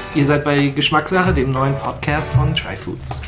Ihr seid bei Geschmackssache, dem neuen Podcast von Tryfoods.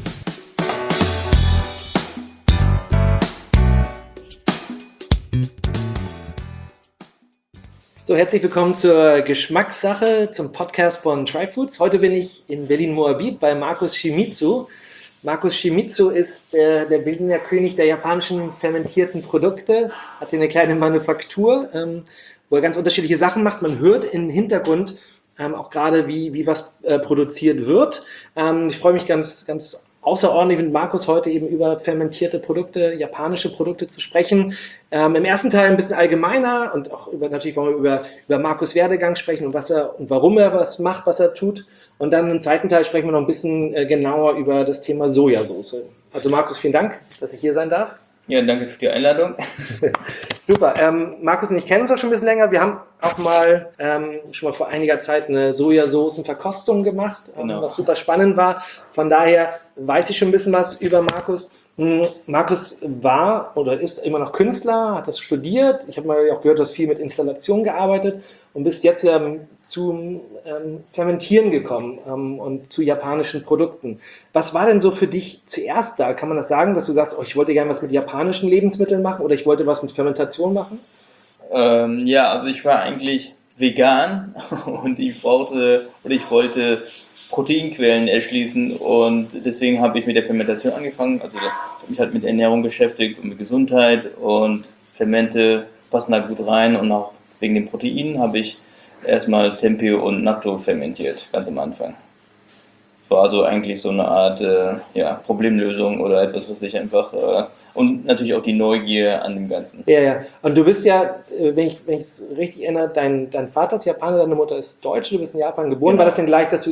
So, herzlich willkommen zur Geschmackssache, zum Podcast von Tryfoods. Heute bin ich in Berlin-Moabit bei Markus Shimizu. Markus Shimizu ist der bildende König der japanischen fermentierten Produkte, hat hier eine kleine Manufaktur, wo er ganz unterschiedliche Sachen macht. Man hört im Hintergrund auch gerade, wie was produziert wird. Ich freue mich ganz außerordentlich mit Markus heute eben über fermentierte Produkte, japanische Produkte zu sprechen. Im ersten Teil ein bisschen allgemeiner und auch natürlich wollen wir über Markus' Werdegang sprechen und warum er was macht, was er tut. Und dann im zweiten Teil sprechen wir noch ein bisschen genauer über das Thema Sojasauce. Also Markus, vielen Dank, dass ich hier sein darf. Ja, danke für die Einladung. Super. Markus und ich kennen uns auch schon ein bisschen länger. Wir haben auch schon mal vor einiger Zeit eine Sojasoßenverkostung gemacht, Genau. Was super spannend war. Von daher weiß ich schon ein bisschen was über Markus. Markus war oder ist immer noch Künstler, hat das studiert. Ich habe mal auch gehört, du hast viel mit Installation gearbeitet und bist jetzt ja zum Fermentieren gekommen und zu japanischen Produkten. Was war denn so für dich zuerst da? Kann man das sagen, dass du sagst, ich wollte gerne was mit japanischen Lebensmitteln machen oder ich wollte was mit Fermentation machen? Ja, also ich war eigentlich vegan und ich wollte Proteinquellen erschließen und deswegen habe ich mit der Fermentation angefangen. Also ich habe mich halt mit Ernährung beschäftigt und mit Gesundheit und Fermente passen da gut rein und auch wegen den Proteinen habe ich erstmal Tempeh und Natto fermentiert, ganz am Anfang. War also eigentlich so eine Art Problemlösung oder etwas, was ich einfach und natürlich auch die Neugier an dem Ganzen. Ja. Und du bist ja, wenn ich es richtig erinnere, dein Vater ist Japaner, deine Mutter ist Deutsche, du bist in Japan geboren. Genau. War das denn gleich, dass du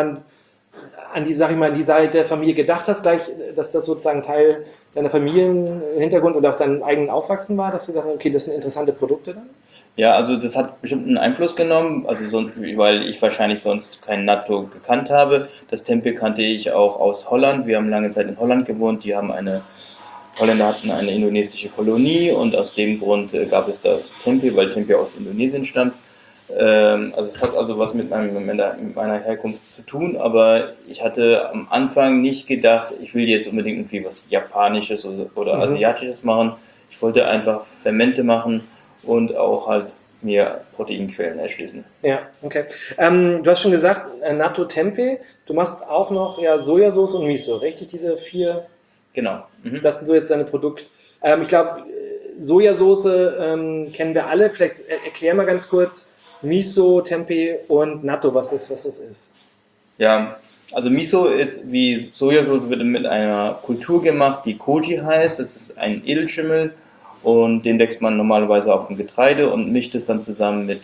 an die Seite der Familie gedacht hast, gleich, dass das sozusagen Teil deiner Familienhintergrund oder auch deinem eigenen Aufwachsen war, dass du gesagt hast, okay, das sind interessante Produkte dann? Ja, also das hat bestimmt einen Einfluss genommen, weil ich wahrscheinlich sonst kein Natto gekannt habe. Das Tempeh kannte ich auch aus Holland. Wir haben lange Zeit in Holland gewohnt. Holländer hatten eine indonesische Kolonie und aus dem Grund gab es da Tempeh, weil Tempeh aus Indonesien stammt. Also es hat also was mit meiner Herkunft zu tun, aber ich hatte am Anfang nicht gedacht, ich will jetzt unbedingt irgendwie was Japanisches oder Asiatisches machen. Ich wollte einfach Fermente machen und auch halt mir Proteinquellen erschließen. Ja, okay. Du hast schon gesagt, Natto Tempeh, du machst auch noch Sojasauce und Miso, richtig? Diese 4? Genau. Mhm. Das sind so jetzt deine Produkte. Ich glaube, Sojasauce kennen wir alle. Vielleicht erklär mal ganz kurz Miso, Tempeh und Natto, was das ist. Ja, also Miso ist wie Sojasauce, wird mit einer Kultur gemacht, die Koji heißt. Das ist ein Edelschimmel und den wächst man normalerweise auf dem Getreide und mischt es dann zusammen mit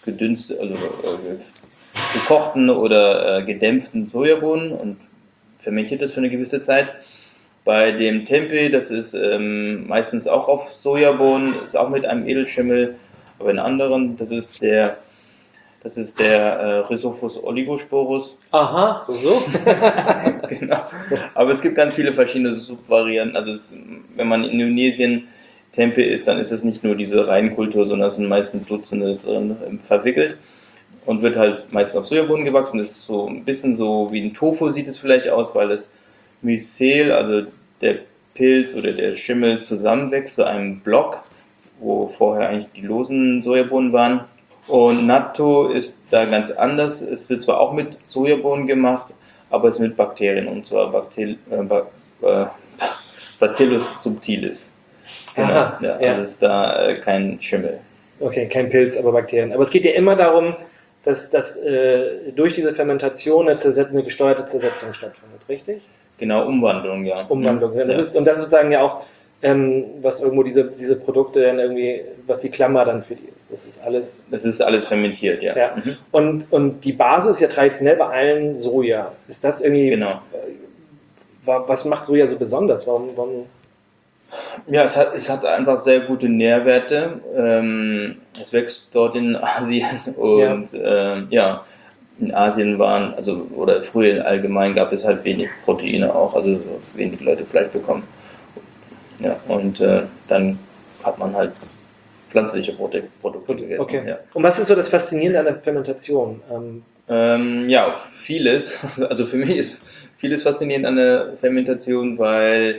gekochten oder gedämpften Sojabohnen und fermentiert das für eine gewisse Zeit. Bei dem Tempeh, das ist meistens auch auf Sojabohnen, ist auch mit einem Edelschimmel, aber in anderen, das ist der Rhizophus oligosporus. Aha, so. Genau. Aber es gibt ganz viele verschiedene Subvarianten. Also wenn man in Indonesien Tempeh isst, dann ist es nicht nur diese Reinkultur, sondern es sind meistens Dutzende drin verwickelt und wird halt meistens auf Sojabohnen gewachsen. Das ist so ein bisschen so wie ein Tofu sieht es vielleicht aus, weil das Mycel, also der Pilz oder der Schimmel zusammenwächst zu einem Block, wo vorher eigentlich die losen Sojabohnen waren. Und Natto ist da ganz anders. Es wird zwar auch mit Sojabohnen gemacht, aber es ist mit Bakterien, und zwar Bacillus subtilis. Genau. Aha, Also ist da kein Schimmel. Okay, kein Pilz, aber Bakterien. Aber es geht ja immer darum, dass durch diese Fermentation eine gesteuerte Zersetzung stattfindet, richtig? Genau, Umwandlung, ja. Umwandlung. Ja. Das ist sozusagen ja auch, was irgendwo diese Produkte dann irgendwie, was die Klammer dann für die ist. Das ist alles fermentiert, ja. Und die Basis ist ja traditionell bei allen Soja. Ist das irgendwie, genau. Was macht Soja so besonders? Warum? Ja, es hat einfach sehr gute Nährwerte. Es wächst dort in Asien und in Asien oder früher allgemein gab es halt wenig Proteine auch, also wenig Leute Fleisch bekommen. Ja, und dann hat man halt pflanzliche Produkte gegessen. Okay. Ja. Und was ist so das Faszinierende an der Fermentation? Ja, vieles. Also für mich ist vieles faszinierend an der Fermentation, weil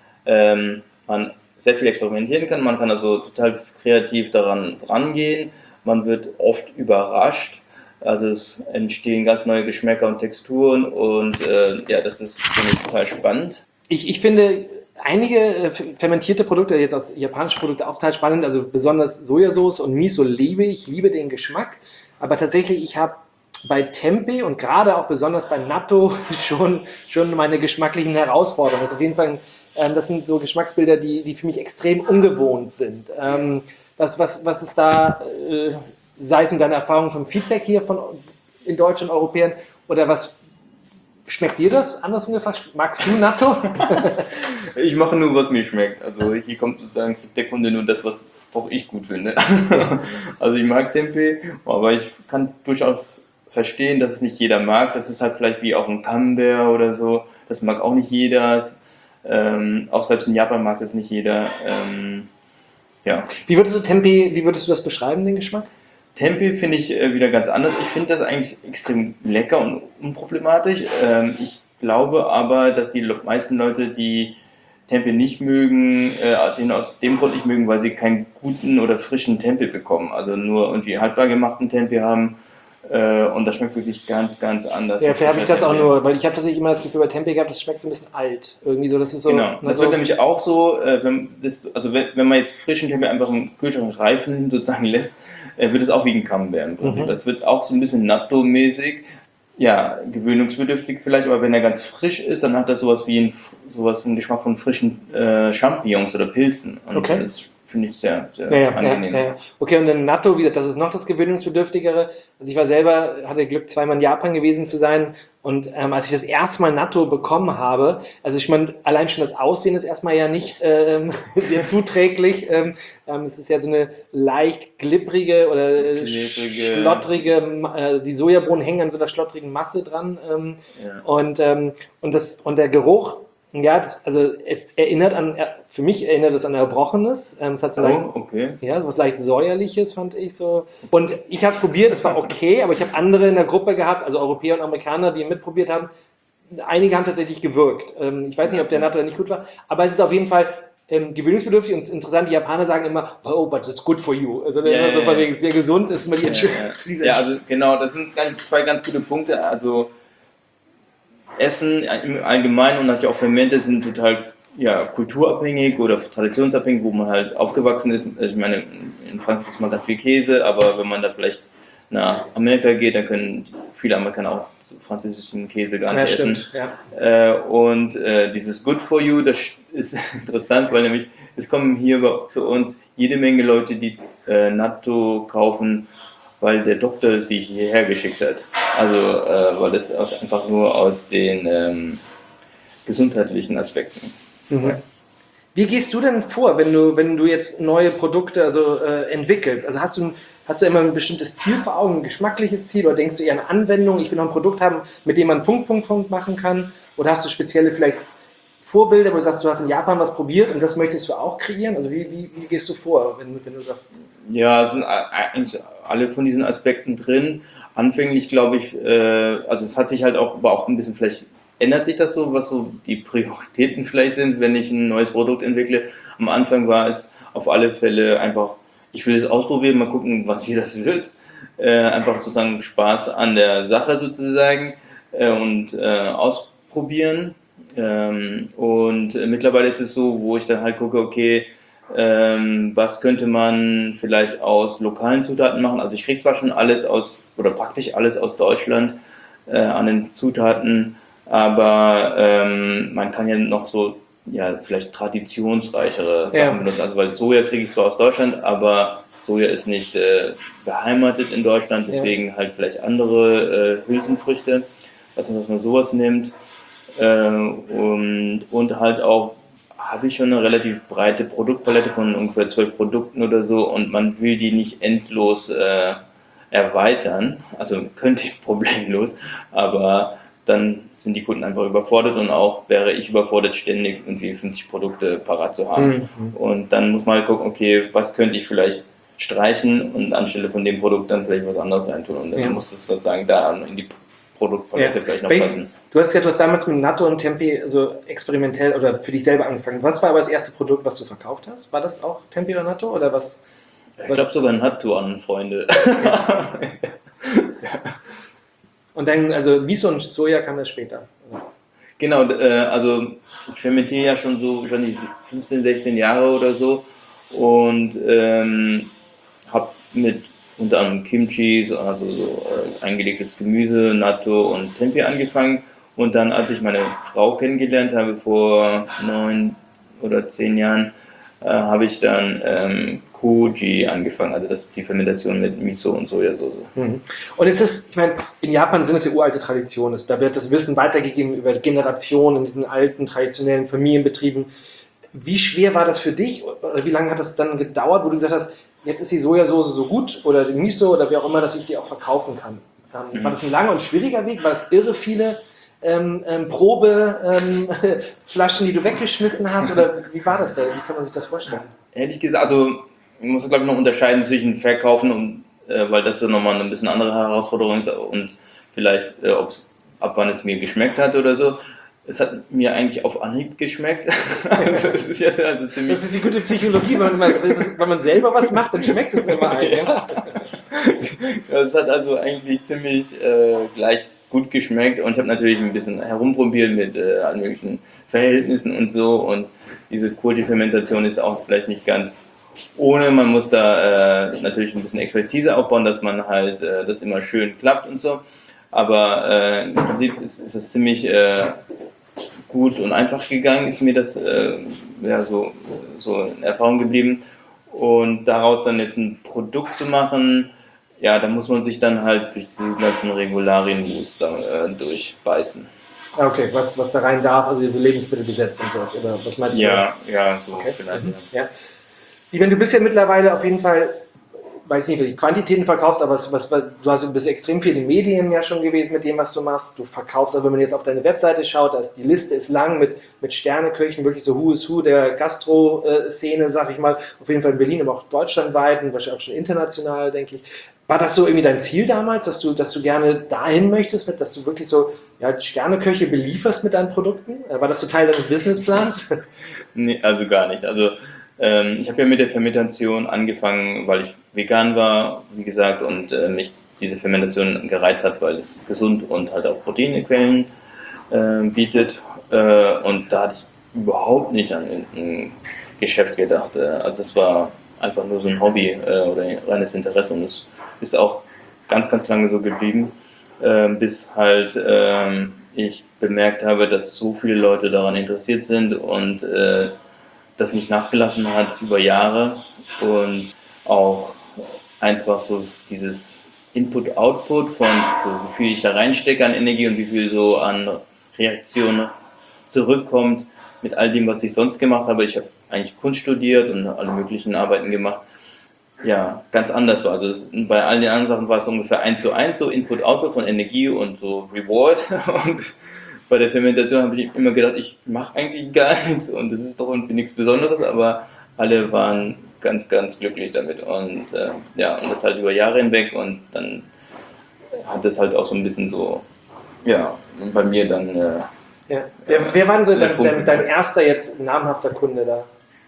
man sehr viel experimentieren kann. Man kann also total kreativ daran rangehen. Man wird oft überrascht. Also es entstehen ganz neue Geschmäcker und Texturen und ja, das ist finde ich total spannend. Ich finde einige fermentierte Produkte, jetzt aus japanischen Produkten, auch total spannend. Also besonders Sojasauce und Miso liebe ich, liebe den Geschmack. Aber tatsächlich, ich habe bei Tempeh und gerade auch besonders bei Natto schon meine geschmacklichen Herausforderungen. Also auf jeden Fall, das sind so Geschmacksbilder, die für mich extrem ungewohnt sind. Was ist da, sei es in deiner Erfahrung vom Feedback hier in Deutschland, Europäern, oder was schmeckt dir das andersrum gefragt? Magst du Natto? Ich mache nur, was mir schmeckt. Also hier kommt sozusagen der Kunde nur das, was auch ich gut finde. Also ich mag Tempeh, aber ich kann durchaus verstehen, dass es nicht jeder mag. Das ist halt vielleicht wie auch ein Camembert oder so. Das mag auch nicht jeder. Auch selbst in Japan mag das nicht jeder. Ja. Wie würdest du das beschreiben, den Geschmack? Tempeh finde ich wieder ganz anders. Ich finde das eigentlich extrem lecker und unproblematisch. Ich glaube aber, dass die meisten Leute, die Tempeh nicht mögen, den aus dem Grund nicht mögen, weil sie keinen guten oder frischen Tempeh bekommen. Also nur irgendwie haltbar gemachten Tempeh haben. Und das schmeckt wirklich ganz, ganz anders. Ja, vielleicht habe ich das auch nur, weil ich habe tatsächlich immer das Gefühl bei Tempeh gehabt, das schmeckt so ein bisschen alt. Irgendwie so, das ist so. Genau, das so wird nämlich auch so, wenn man jetzt frischen Tempeh einfach im Kühlschrank reifen sozusagen lässt, wird es auch wie ein Camembert im Prinzip. Das wird auch so ein bisschen Natto-mäßig, ja, gewöhnungsbedürftig vielleicht, aber wenn er ganz frisch ist, dann hat er sowas einen Geschmack von frischen Champignons oder Pilzen. Und Okay. das finde ich sehr, sehr Ja, ja, angenehm. ja. Okay, und dann Natto wieder, das ist noch das Gewöhnungsbedürftigere. Also ich war selber, hatte Glück, zweimal in Japan gewesen zu sein. Und als ich das erste Mal Natto bekommen habe, also ich meine, allein schon das Aussehen ist erstmal ja nicht sehr zuträglich. Es ist ja so eine leicht glibbrige oder schlottrige, die Sojabohnen hängen an so einer schlottrigen Masse dran. Ja. Und der Geruch, ja, also es erinnert für mich erinnert es an Erbrochenes. Es hat so Okay. ja, so was leicht säuerliches, fand ich so. Und ich habe es probiert, es war okay, aber ich habe andere in der Gruppe gehabt, also Europäer und Amerikaner, die mitprobiert haben. Einige haben tatsächlich gewirkt. Ich weiß nicht, ob der Natto nicht gut war, aber es ist auf jeden Fall gewöhnungsbedürftig und es ist interessant. Die Japaner sagen immer, oh, but it's good for you. Also immer so von wegen sehr gesund ist immer die Ja, also genau, das sind zwei ganz gute Punkte. Also Essen im Allgemeinen und natürlich auch Fermente sind total kulturabhängig oder traditionsabhängig, wo man halt aufgewachsen ist. Also ich meine, in Frankreich ist man ganz viel Käse, aber wenn man da vielleicht nach Amerika geht, dann können viele Amerikaner auch französischen Käse gar nicht essen. Stimmt, ja. Und dieses Good for You, das ist interessant, weil nämlich es kommen hier zu uns jede Menge Leute, die Natto kaufen, weil der Doktor sie hierher geschickt hat. Also weil es einfach nur aus den gesundheitlichen Aspekten. Mhm. Wie gehst du denn vor, wenn du jetzt neue Produkte entwickelst? Also hast du immer ein bestimmtes Ziel vor Augen, ein geschmackliches Ziel, oder denkst du eher an Anwendung, ich will noch ein Produkt haben, mit dem man Punkt machen kann? Oder hast du spezielle vielleicht Vorbilder, wo du sagst, du hast in Japan was probiert und das möchtest du auch kreieren? Also wie gehst du vor, wenn du sagst? Ja, es sind eigentlich alle von diesen Aspekten drin. Anfänglich glaube ich, also es hat sich halt auch, aber auch ein bisschen vielleicht ändert sich das so, was so die Prioritäten vielleicht sind, wenn ich ein neues Produkt entwickle. Am Anfang war es auf alle Fälle einfach, ich will es ausprobieren, mal gucken, wie das wird. Einfach sozusagen Spaß an der Sache sozusagen und ausprobieren. Und mittlerweile ist es so, wo ich dann halt gucke, okay, was könnte man vielleicht aus lokalen Zutaten machen? Also ich kriege zwar schon alles oder praktisch alles aus Deutschland an den Zutaten, aber man kann ja noch so, ja, vielleicht traditionsreichere Sachen benutzen. Also weil Soja kriege ich zwar aus Deutschland, aber Soja ist nicht beheimatet in Deutschland, deswegen halt vielleicht andere Hülsenfrüchte, dass man sowas nimmt. Und halt auch habe ich schon eine relativ breite Produktpalette von ungefähr 12 Produkten oder so und man will die nicht endlos erweitern. Also könnte ich problemlos, aber dann sind die Kunden einfach überfordert und auch wäre ich überfordert, ständig irgendwie 50 Produkte parat zu haben. Und dann muss man halt gucken, okay, was könnte ich vielleicht streichen und anstelle von dem Produkt dann vielleicht was anderes reintun. Und dann muss es sozusagen da in die Produktpalette vielleicht noch passen. Du hast damals mit Natto und Tempe so experimentell oder für dich selber angefangen. Was war aber das erste Produkt, was du verkauft hast? War das auch Tempe oder Natto oder was? Ich glaube sogar Natto an Freunde. Und dann, also Miso und Soja kam das später. Genau, also ich fermentiere ja schon so wahrscheinlich 15, 16 Jahre oder so und habe mit unter anderem Kimchi, also so eingelegtes Gemüse, Natto und Tempeh angefangen. Und dann, als ich meine Frau kennengelernt habe vor 9 oder 10 Jahren, habe ich dann Koji angefangen, also das die Fermentation mit Miso und Sojasauce. Und ist es, ich meine, in Japan sind es ja uralte Traditionen, da wird das Wissen weitergegeben über Generationen in diesen alten, traditionellen Familienbetrieben. Wie schwer war das für dich oder wie lange hat das dann gedauert, wo du gesagt hast, jetzt ist die Sojasauce so gut oder die Miso oder wie auch immer, dass ich die auch verkaufen kann? War das ein langer und schwieriger Weg? War das irre viele Probeflaschen, die du weggeschmissen hast oder wie war das da? Wie kann man sich das vorstellen? Ehrlich gesagt, also ich muss glaube ich noch unterscheiden zwischen Verkaufen und weil das dann nochmal eine bisschen andere Herausforderung ist und vielleicht ab wann es mir geschmeckt hat oder so. Es hat mir eigentlich auf Anhieb geschmeckt. Also es ist ja also ziemlich. Das ist die gute Psychologie, wenn man selber was macht, dann schmeckt es immer ein. Ja. Es hat also eigentlich ziemlich gleich gut geschmeckt und ich habe natürlich ein bisschen herumprobiert mit allen möglichen Verhältnissen und so und diese Koji-Fermentation ist auch vielleicht nicht ganz ohne, man muss da natürlich ein bisschen Expertise aufbauen, dass man halt das immer schön klappt und so, aber im Prinzip ist es ziemlich gut und einfach gegangen, ist mir das ja so in Erfahrung geblieben und daraus dann jetzt ein Produkt zu machen, ja, da muss man sich dann halt durch diese ganzen Regularien-Muster durchbeißen. Okay, was da rein darf, also diese Lebensmittelgesetze und sowas, oder was meinst du? Ja, so okay. vielleicht. Ja. Du bist ja mittlerweile auf jeden Fall, weiß nicht, wie du die Quantitäten verkaufst, aber du bist extrem viel in den Medien ja schon gewesen mit dem, was du machst. Du verkaufst, also wenn man jetzt auf deine Webseite schaut, die Liste ist lang mit Sterneköchen, wirklich so Who is Who der Gastro-Szene, sag ich mal, auf jeden Fall in Berlin, aber auch deutschlandweit und wahrscheinlich auch schon international, denke ich. War das so irgendwie dein Ziel damals, dass du gerne dahin möchtest, dass du wirklich so Sterneköche belieferst mit deinen Produkten? War das so Teil deines Businessplans? Nee, also gar nicht. Also ich habe ja mit der Fermentation angefangen, weil ich vegan war, wie gesagt, und mich diese Fermentation gereizt hat, weil es gesund und halt auch Proteinquellen bietet. Und da hatte ich überhaupt nicht an ein Geschäft gedacht. Also das war einfach nur so ein Hobby oder ein reines Interesse und es ist auch ganz, ganz lange so geblieben, bis halt ich bemerkt habe, dass so viele Leute daran interessiert sind und das nicht nachgelassen hat über Jahre und auch einfach so dieses Input-Output von so wie viel ich da reinstecke an Energie und wie viel so an Reaktionen zurückkommt mit all dem, was ich sonst gemacht habe. Ich habe eigentlich Kunst studiert und alle möglichen Arbeiten gemacht. Ja, ganz anders war. Also bei all den anderen Sachen war es ungefähr 1:1, so Input-Output von Energie und so Reward und bei der Fermentation habe ich immer gedacht, ich mache eigentlich gar nichts und das ist doch irgendwie nichts Besonderes, aber alle waren ganz, ganz glücklich damit und ja, und das halt über Jahre hinweg und dann hat das halt auch so ein bisschen so, ja, bei mir dann ja. Wer war denn so dein erster jetzt namhafter Kunde da?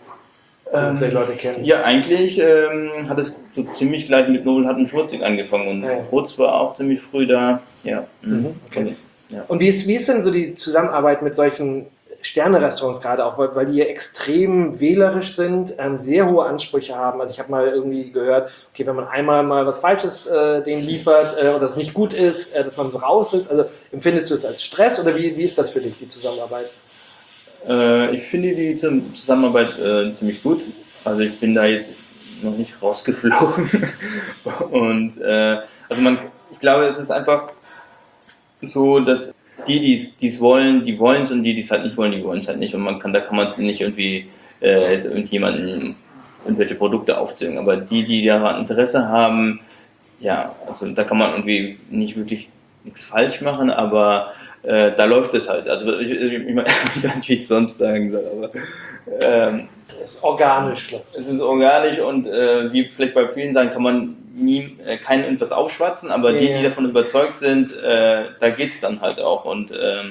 Die Leute kennen? Ja, eigentlich hat es so ziemlich gleich mit Nobel Hutton Schmutzig angefangen und Rutz war auch ziemlich früh da, ja. Okay. Ja. Und wie ist denn so die Zusammenarbeit mit solchen Sterne-Restaurants gerade auch, weil die ja extrem wählerisch sind, sehr hohe Ansprüche haben. Also ich habe mal irgendwie gehört, okay, wenn man einmal mal was Falsches denen liefert oder es nicht gut ist, dass man so raus ist. Also empfindest du es als Stress oder wie ist das für dich, die Zusammenarbeit? Ich finde die Zusammenarbeit ziemlich gut. Also ich bin da jetzt noch nicht rausgeflogen. Und also ich glaube, es ist einfach so, dass die es wollen, die wollen es und die es halt nicht wollen, die wollen es halt nicht. Und da kann man es nicht irgendwie jetzt irgendjemanden irgendwelche Produkte aufzwingen. Aber die daran Interesse haben, ja, also da kann man irgendwie nicht wirklich nichts falsch machen, aber da läuft es halt. Also ich weiß nicht, wie ich es sonst sagen soll, aber Es ist organisch. Es ist organisch und wie vielleicht bei vielen sagen, kann man keinen irgendwas aufschwatzen, aber die davon überzeugt sind, da geht's dann halt auch. Und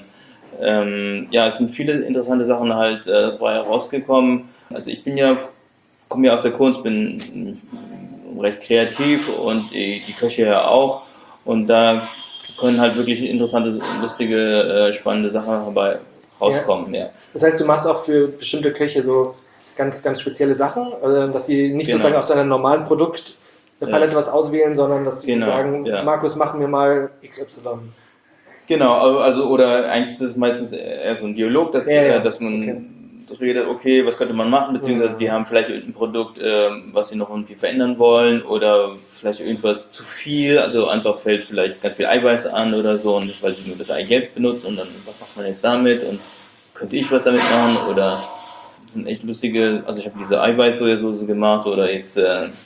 es sind viele interessante Sachen halt dabei rausgekommen. Also ich komme ja aus der Kunst, bin recht kreativ und die Köche ja auch. Und da können halt wirklich interessante, lustige, spannende Sachen dabei rauskommen. Ja. Das heißt, du machst auch für bestimmte Köche so ganz, ganz spezielle Sachen, dass sie nicht sozusagen aus deinem normalen Produkt eine Palette was auswählen, sondern dass sie sagen, Markus, machen wir mal XY. Genau, also oder eigentlich ist es meistens eher so ein Dialog, dass man redet, okay, was könnte man machen, beziehungsweise die haben vielleicht irgendein Produkt, was sie noch irgendwie verändern wollen oder vielleicht irgendwas zu viel, also einfach fällt vielleicht ganz viel Eiweiß an oder so, und weil sie nur das Eigelb benutzen und dann, was macht man jetzt damit und könnte ich was damit machen oder das sind echt lustige, also ich habe diese Eiweiß-Sojasauce gemacht oder jetzt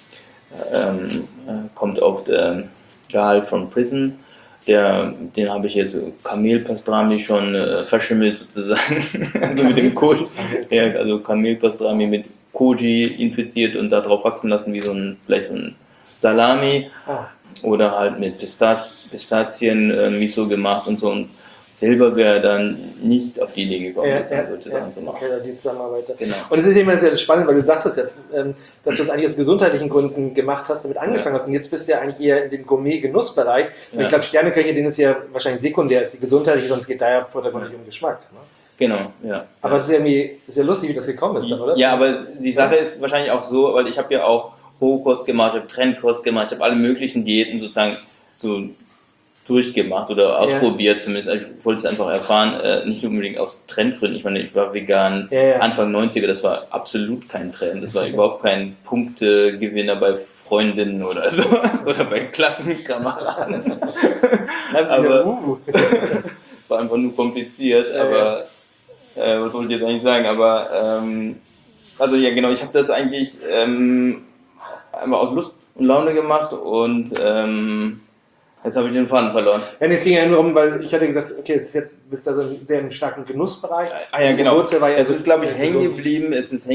kommt auch der Gehalt von Prison. Den habe ich jetzt Kamelpastrami schon verschimmelt sozusagen. Also mit dem Koji. Ja, also Kamelpastrami mit Koji infiziert und da drauf wachsen lassen wie vielleicht so ein Salami. Oder halt mit Pistazien Miso gemacht und so. Und selber wäre dann nicht auf die Idee gekommen, solche Sachen zu machen. Okay, die Zusammenarbeit. Genau. Und es ist immer sehr spannend, weil du sagtest jetzt, dass du es eigentlich aus gesundheitlichen Gründen gemacht hast, damit angefangen hast. Und jetzt bist du ja eigentlich eher in dem Gourmet-Genussbereich. Und ich glaube, Sterneköche, denen ist ja wahrscheinlich sekundär, ist die gesundheitliche, sonst geht da ja vordergründig um Geschmack. Ne? Genau, ja. Aber es ist irgendwie sehr lustig, wie das gekommen ist, oder? Ja, aber die Sache ist wahrscheinlich auch so, weil ich habe ja auch Rohkost gemacht, ich habe Trendkost gemacht, ich habe alle möglichen Diäten sozusagen so durchgemacht oder ausprobiert zumindest. Also ich wollte es einfach erfahren, nicht unbedingt aus Trendgründen. Ich meine, ich war vegan Anfang 90er, das war absolut kein Trend. Das war überhaupt kein Punktegewinner bei Freundinnen oder sowas oder bei Klassenkameraden. Aber es war einfach nur kompliziert. Aber was wollte ich jetzt eigentlich sagen? Aber also ja genau, ich habe das eigentlich einfach aus Lust und Laune gemacht und jetzt habe ich den Faden verloren. Ja, jetzt ging ja nur um, weil ich hatte gesagt, okay, es ist jetzt, bist du also in sehr starken Genussbereich. Ja, genau. Es ist, glaube ich, hängen geblieben,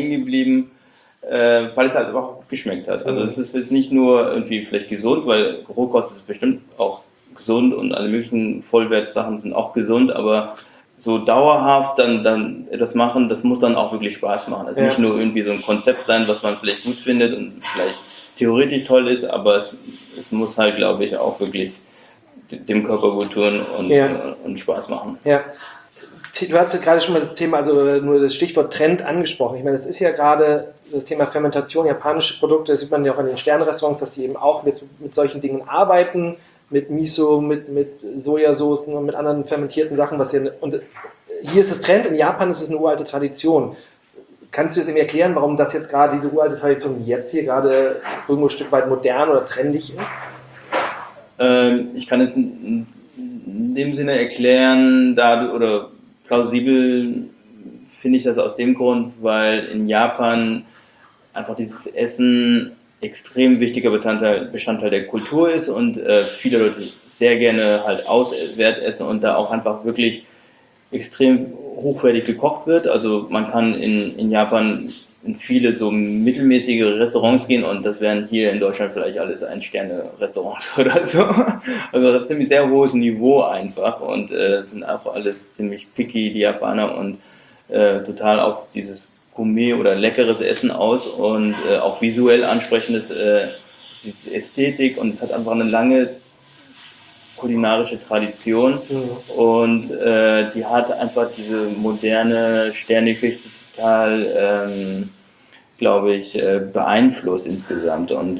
weil es halt auch gut geschmeckt hat. Also es ist jetzt nicht nur irgendwie vielleicht gesund, weil Rohkost ist bestimmt auch gesund und alle möglichen Vollwertsachen sind auch gesund, aber so dauerhaft dann etwas machen, das muss dann auch wirklich Spaß machen. Also nicht nur irgendwie so ein Konzept sein, was man vielleicht gut findet und vielleicht theoretisch toll ist, aber es muss halt, glaube ich, auch wirklich dem Körper gut tun und Spaß machen. Ja. Du hast ja gerade schon mal das Thema, also nur das Stichwort Trend angesprochen. Ich meine, das ist ja gerade das Thema Fermentation, japanische Produkte, das sieht man ja auch in den Sternrestaurants, dass die eben auch mit solchen Dingen arbeiten, mit Miso, mit Sojasoßen und mit anderen fermentierten Sachen. Und hier ist es Trend, in Japan ist es eine uralte Tradition. Kannst du es mir erklären, warum das jetzt gerade, diese uralte Tradition jetzt hier gerade irgendwo ein Stück weit modern oder trendig ist? Ich kann es in dem Sinne erklären, oder plausibel finde ich das aus dem Grund, weil in Japan einfach dieses Essen extrem wichtiger Bestandteil der Kultur ist und viele Leute sehr gerne halt auswärts essen und da auch einfach wirklich extrem hochwertig gekocht wird. Also man kann in Japan in viele so mittelmäßige Restaurants gehen und das wären hier in Deutschland vielleicht alles Ein-Sterne-Restaurants oder so. Also das hat ziemlich sehr hohes Niveau einfach und sind auch alles ziemlich picky, die Japaner, und total auf dieses Gourmet oder leckeres Essen aus und auch visuell ansprechendes Ästhetik, und es hat einfach eine lange kulinarische Tradition und die hat einfach diese moderne Sterneküche total, glaube ich, beeinflusst insgesamt und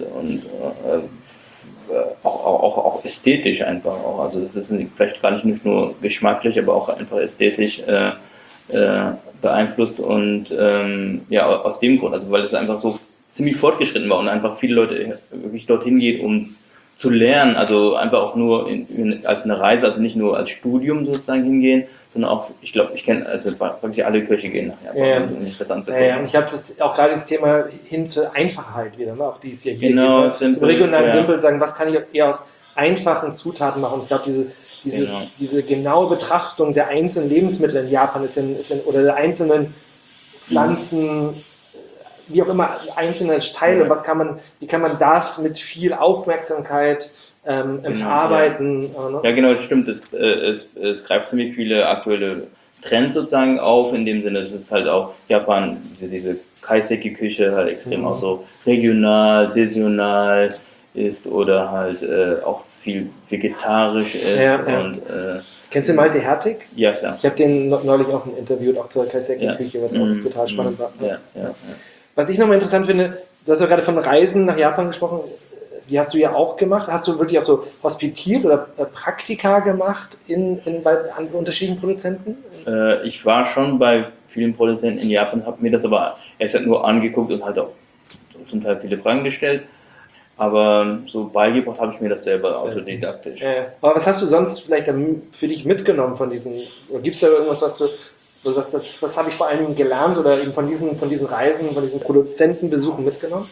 auch ästhetisch einfach auch. Also das ist vielleicht gar nicht nur geschmacklich, aber auch einfach ästhetisch beeinflusst und aus dem Grund, also weil es einfach so ziemlich fortgeschritten war und einfach viele Leute wirklich dorthin gehen, um zu lernen, also einfach auch nur als eine Reise, also nicht nur als Studium sozusagen hingehen, sondern auch, ich glaube, ich kenne, also praktisch alle Köche gehen nach Japan, um sich das anzugucken. Ja, und ich glaube, das ist auch gerade das Thema hin zur Einfachheit wieder, ne? Auch die ist ja hier. Genau, simpel, regional simpel sagen, was kann ich eher aus einfachen Zutaten machen? Und ich glaube, diese genaue Betrachtung der einzelnen Lebensmittel in Japan oder der einzelnen Pflanzen, wie auch immer, einzelne Teile, wie kann man das mit viel Aufmerksamkeit verarbeiten? Ne? Ja, genau, das stimmt. Es greift ziemlich viele aktuelle Trends sozusagen auf, in dem Sinne, dass es halt auch Japan, diese Kaiseki-Küche halt extrem auch so regional, saisonal ist oder halt auch viel vegetarisch ist. Ja, ja. Und, kennst du Malte Hertig? Ja, klar. Ich habe den neulich auch interviewt, auch zur Kaiseki-Küche, was auch total spannend war. Ja. Was ich nochmal interessant finde, du hast ja gerade von Reisen nach Japan gesprochen, die hast du ja auch gemacht. Hast du wirklich auch so hospitiert oder Praktika gemacht an unterschiedlichen Produzenten? Ich war schon bei vielen Produzenten in Japan, habe mir das aber erst halt nur angeguckt und halt auch zum Teil viele Fragen gestellt. Aber so beigebracht habe ich mir das selber autodidaktisch. Aber was hast du sonst vielleicht für dich mitgenommen von diesen, oder gibt es da irgendwas, was du sagst, das habe ich vor allen Dingen gelernt oder eben von diesen Reisen, von diesen Produzentenbesuchen mitgenommen?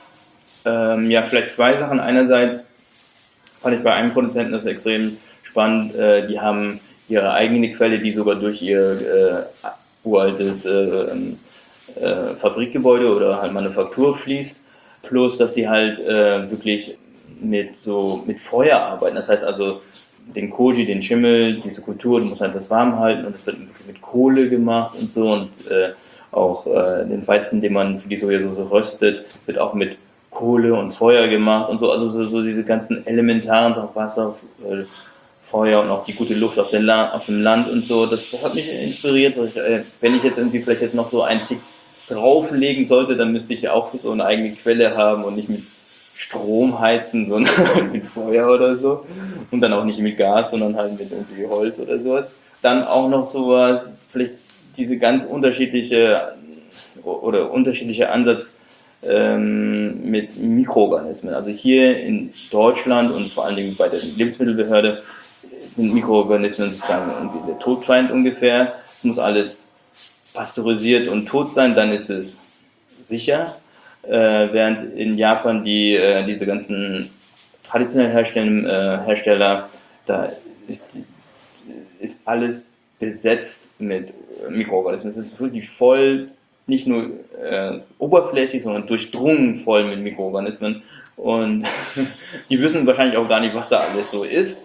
Ja, vielleicht zwei Sachen. Einerseits fand ich bei einem Produzenten das extrem spannend. Die haben ihre eigene Quelle, die sogar durch ihr uraltes Fabrikgebäude oder halt Manufaktur fließt. Plus, dass sie halt wirklich mit Feuer arbeiten. Das heißt also, den Koji, den Schimmel, diese Kultur, du musst halt das warm halten und das wird mit Kohle gemacht und so und auch den Weizen, den man für die Sojasauce röstet, wird auch mit Kohle und Feuer gemacht und so, also so diese ganzen elementaren Sachen, Wasser, Feuer und auch die gute Luft auf dem Land und so, das hat mich inspiriert. Wenn ich jetzt irgendwie vielleicht jetzt noch so einen Tick drauflegen sollte, dann müsste ich ja auch so eine eigene Quelle haben und nicht mit Strom heizen, sondern mit Feuer oder so. Und dann auch nicht mit Gas, sondern halt mit irgendwie Holz oder sowas. Dann auch noch sowas, vielleicht diese ganz unterschiedliche Ansatz mit Mikroorganismen. Also hier in Deutschland und vor allen Dingen bei der Lebensmittelbehörde sind Mikroorganismen sozusagen irgendwie der Todfeind ungefähr. Es muss alles pasteurisiert und tot sein, dann ist es sicher. Während in Japan diese ganzen traditionell Hersteller, da ist alles besetzt mit Mikroorganismen. Es ist wirklich voll, nicht nur oberflächlich, sondern durchdrungen voll mit Mikroorganismen. Und die wissen wahrscheinlich auch gar nicht, was da alles so ist.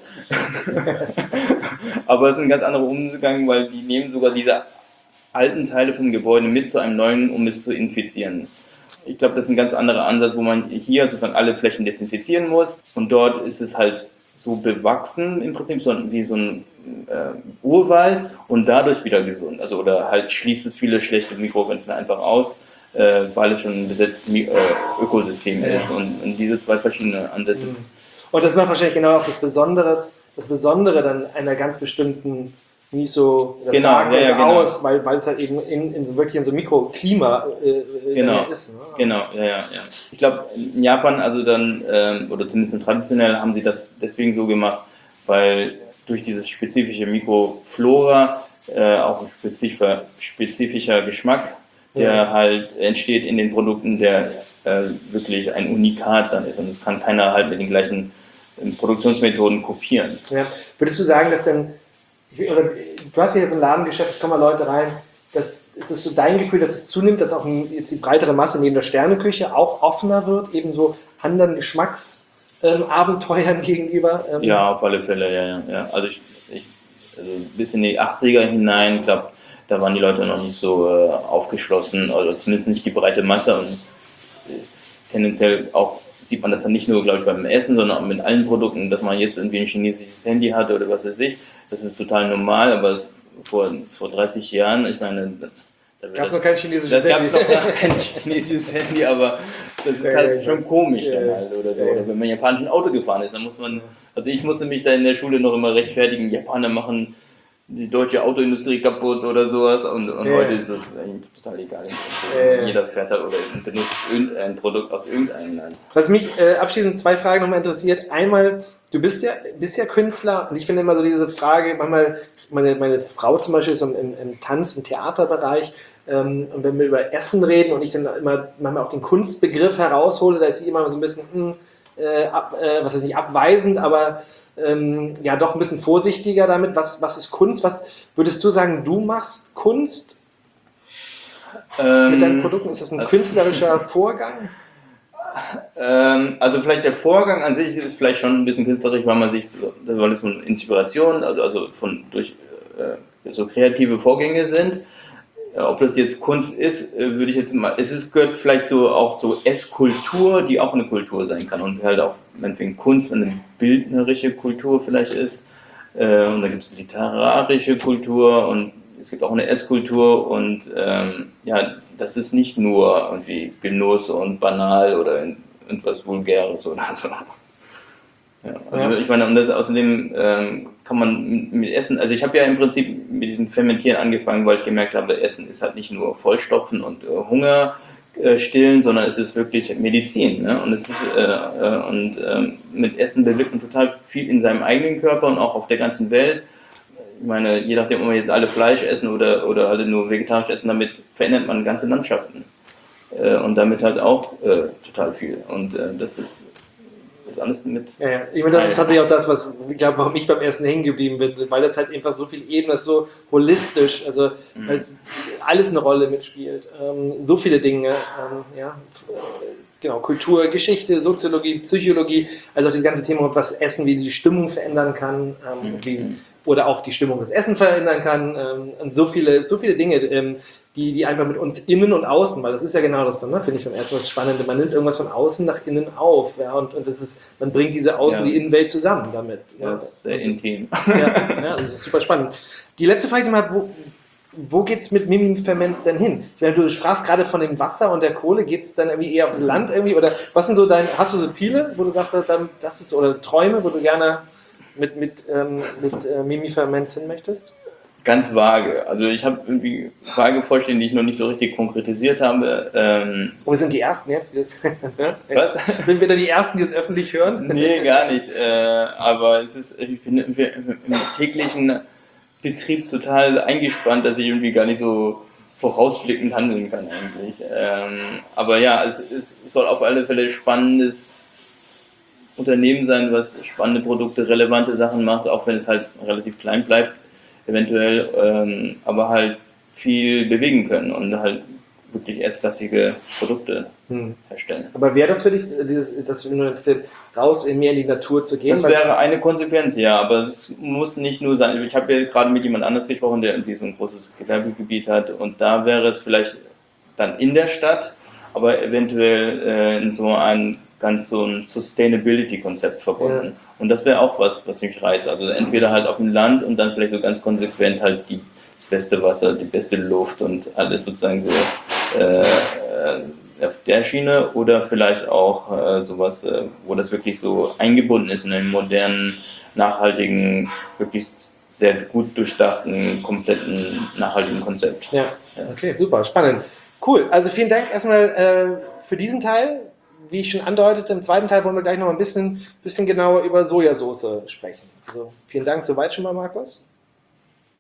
Aber es ist ein ganz anderer Umgang, weil die nehmen sogar diese alten Teile vom Gebäude mit zu einem neuen, um es zu infizieren. Ich glaube, das ist ein ganz anderer Ansatz, wo man hier sozusagen alle Flächen desinfizieren muss. Und dort ist es halt so bewachsen im Prinzip, wie so ein Urwald und dadurch wieder gesund. Also oder halt schließt es viele schlechte Mikroorganismen einfach aus, weil es schon ein besetztes Ökosystem ist. Und diese zwei verschiedenen Ansätze. Und das macht wahrscheinlich genau auch das Besondere dann einer ganz bestimmten Miso aus, weil es halt eben wirklich in so Mikroklima ist. Ne? Genau. Ich glaube, in Japan, also dann, oder zumindest traditionell, haben sie das deswegen so gemacht, weil durch dieses spezifische Mikroflora auch ein spezifischer Geschmack, der halt entsteht in den Produkten, der wirklich ein Unikat dann ist. Und das kann keiner halt mit den gleichen Produktionsmethoden kopieren. Ja. Würdest du sagen, dass denn, du hast ja jetzt ein Ladengeschäft, es kommen mal Leute rein, ist es so dein Gefühl, dass es zunimmt, dass auch jetzt die breitere Masse neben der Sterneküche auch offener wird, eben so anderen Geschmacksabenteuern gegenüber? Ja, auf alle Fälle, ja. Also bis in die 80er hinein, ich glaube, da waren die Leute noch nicht so aufgeschlossen, also zumindest nicht die breite Masse und tendenziell auch sieht man das dann nicht nur, glaube ich, beim Essen, sondern auch mit allen Produkten, dass man jetzt irgendwie ein chinesisches Handy hatte oder was weiß ich. Das ist total normal, aber vor 30 Jahren, ich meine, gab es noch kein chinesisches Handy. Es gab noch kein chinesisches Handy, aber das ist halt schon komisch dann halt oder so. Oder wenn man japanischen Auto gefahren ist, dann muss man, also ich musste mich da in der Schule noch immer rechtfertigen, Japaner machen die deutsche Autoindustrie kaputt oder sowas und heute ist das eigentlich total egal. Jeder fährt da oder benutzt irgendein Produkt aus irgendeinem Land. Was mich abschließend zwei Fragen nochmal interessiert. Einmal, du bist ja Künstler und ich finde immer so diese Frage, manchmal, meine Frau zum Beispiel ist im Tanz-, im Theaterbereich und wenn wir über Essen reden und ich dann immer manchmal auch den Kunstbegriff heraushole, da ist sie immer so ein bisschen abweisend, aber ja doch ein bisschen vorsichtiger damit. Was ist Kunst? Was würdest du sagen, du machst Kunst? mit deinen Produkten? Ist das ein künstlerischer Vorgang? Also vielleicht der Vorgang an sich ist vielleicht schon ein bisschen künstlerisch, weil es so eine Inspiration, also durch so kreative Vorgänge sind. Ob das jetzt Kunst ist, würde ich jetzt mal, gehört vielleicht so auch so Esskultur, die auch eine Kultur sein kann und halt auch meinetwegen Kunst, eine bildnerische Kultur vielleicht ist. Und da gibt es literarische Kultur und es gibt auch eine Esskultur und ja, das ist nicht nur irgendwie Genuss und banal oder irgendwas Vulgäres oder so. Ja, also ich meine, und das außerdem kann man mit Essen, also ich habe ja im Prinzip mit diesem Fermentieren angefangen, weil ich gemerkt habe, Essen ist halt nicht nur Vollstopfen und Hunger stillen, sondern es ist wirklich Medizin. Ne? Und mit Essen bewirkt man total viel in seinem eigenen Körper und auch auf der ganzen Welt. Ich meine, je nachdem, ob wir jetzt alle Fleisch essen oder alle nur vegetarisch essen, damit verändert man ganze Landschaften. Und damit halt auch total viel. Und das ist alles mit. Ja. Ich meine, das ist tatsächlich auch das, was ich glaube, warum ich beim Essen hängen geblieben bin, weil das halt einfach so viel Ebenen ist, so holistisch, also weil es alles eine Rolle mitspielt. So viele Dinge, genau, Kultur, Geschichte, Soziologie, Psychologie, also auch dieses ganze Thema, was Essen, wie die Stimmung verändern kann, oder auch die Stimmung des Essen verändern kann, und so viele Dinge, die einfach mit uns innen und außen, weil das ist ja genau das, ne, finde ich beim Essen das Spannende, man nimmt irgendwas von außen nach innen auf, ja, und das ist, man bringt diese Außen- die Innenwelt zusammen damit. Ja, das ist sehr intim. Ja, das ist super spannend. Die letzte Frage, die mal, wo geht es mit Mimi-Ferments denn hin? Ich meine, du sprachst gerade von dem Wasser und der Kohle, geht es dann irgendwie eher aufs Land irgendwie, oder was sind so hast du so Ziele, wo du sagst, das ist, oder Träume, wo du gerne mit Mimi-Ferments hin möchtest? Ganz vage. Also ich habe irgendwie vage Vorstellungen, die ich noch nicht so richtig konkretisiert habe. Wir sind die Ersten jetzt, die das, Was? Sind wir da die Ersten, die es öffentlich hören? Nee, gar nicht. Aber ich bin im täglichen Betrieb total eingespannt, dass ich irgendwie gar nicht so vorausblickend handeln kann eigentlich. Aber ja, es soll auf alle Fälle spannendes Unternehmen sein, was spannende Produkte, relevante Sachen macht, auch wenn es halt relativ klein bleibt, eventuell, aber halt viel bewegen können und halt wirklich erstklassige Produkte herstellen. Aber wäre das für dich, das raus mehr in die Natur zu gehen? Das wäre eine Konsequenz, ja, aber es muss nicht nur sein. Ich habe ja gerade mit jemand anders gesprochen, der irgendwie so ein großes Gewerbegebiet hat und da wäre es vielleicht dann in der Stadt, aber eventuell in so ein Sustainability-Konzept verbunden. Ja. Und das wäre auch was mich reizt. Also entweder halt auf dem Land und dann vielleicht so ganz konsequent halt das beste Wasser, die beste Luft und alles sozusagen so auf der Schiene oder vielleicht auch sowas, wo das wirklich so eingebunden ist in einen modernen, nachhaltigen, wirklich sehr gut durchdachten, kompletten, nachhaltigen Konzept. Ja, okay, super, spannend. Cool, also vielen Dank erstmal für diesen Teil. Wie ich schon andeutete, im zweiten Teil wollen wir gleich noch ein bisschen genauer über Sojasauce sprechen. Also vielen Dank soweit schon mal, Markus.